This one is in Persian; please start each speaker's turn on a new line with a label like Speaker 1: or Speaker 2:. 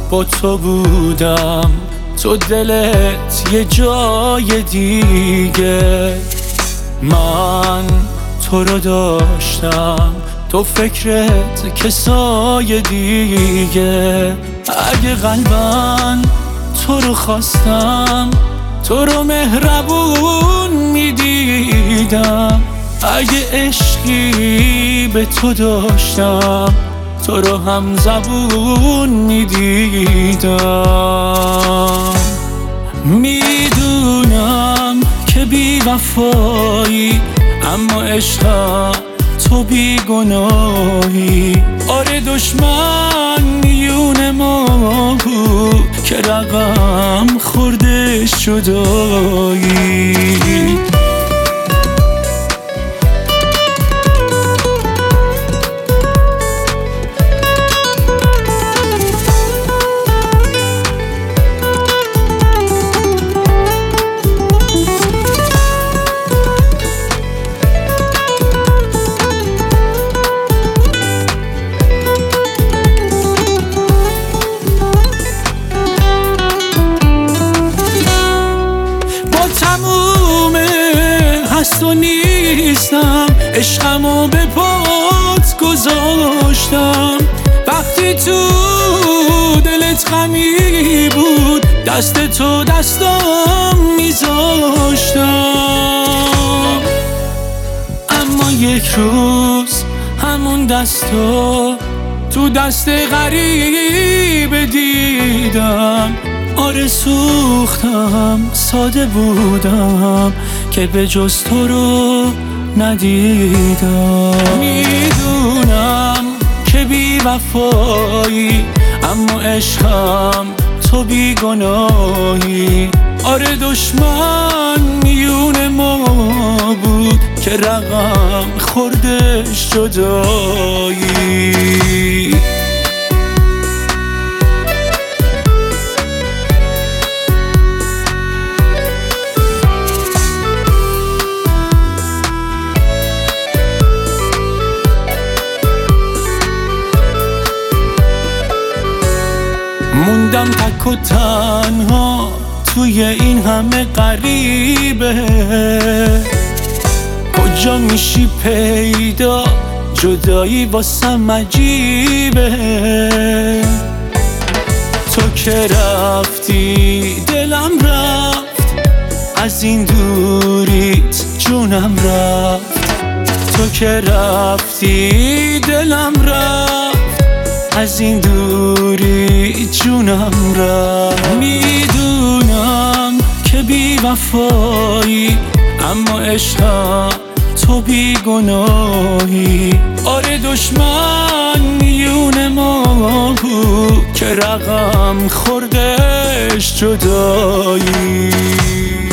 Speaker 1: با تو بودم، تو دلت یه جای دیگه. من تو رو داشتم، تو فکرت کسای دیگه. اگه قلبن تو رو خواستم، تو رو مهربون میدیدم. اگه عشقی به تو داشتم، تو رو هم زبون میدیدم. میدونم که بی وفایی، اما عشقم تو بی گناهی. آره دشمن میون ما بود که رقم خورده جدایی. هست و نیستم، عشقمو به پات گذاشتم. وقتی تو دلت غمی بود، دست تو دستم میذاشتم. اما یک روز همون دستو تو دست غریب دیدم. آره سوختم، ساده بودم که به جز تو رو ندیدم. میدونم که بی وفایی، اما عشقم تو بی گناهی. آره دشمن میون ما بود که رقم خوردش جدایی. موندم تک و تنها توی این همه غریبه. کجا میشی پیدا، جدایی واسم عجیبه. تو که رفتی دلم رفت، از این دوریت جونم رفت. تو که رفتی دلم رفت، از این دوری جونم رفت. میدونم که بی وفایی، اما عشقم تو بی گناهی. آره دشمن میون ما بود که رقم خوردش جدایی.